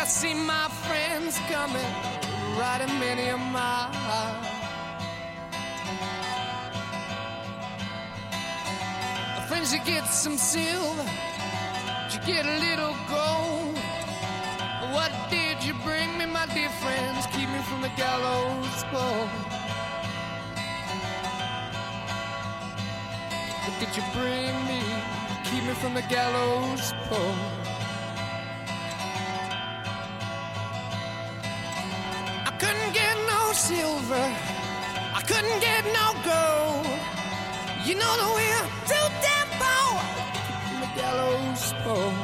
I see my friends coming, riding many a mile. Friends, you get some silver, you get a little gold. What did you bring me, my dear friends? Keep me from the gallows pole. What did you bring me? Keep me from the gallows pole. I couldn't get no silver, I couldn't get no gold. You know that we're too damn poor. Keep from the gallows pole.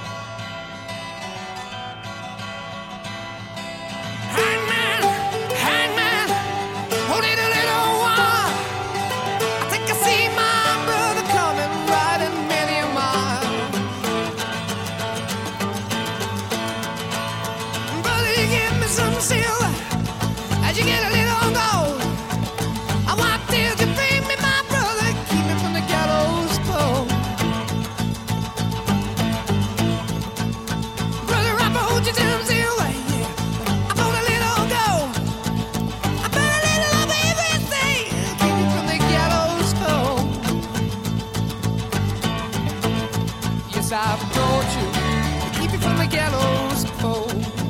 Hangman, hangman, hold it a little while. I think I see my brother coming, riding many a mile. Brother, you give me some silver as you get a little gold. What did you bring me, my brother? Keep me from the gallows pole. Brother, I brought you some silver, yeah. I brought a little gold. I brought a little of everything. Keep me from the gallows pole. Yes, I brought you to keep you from the gallows pole.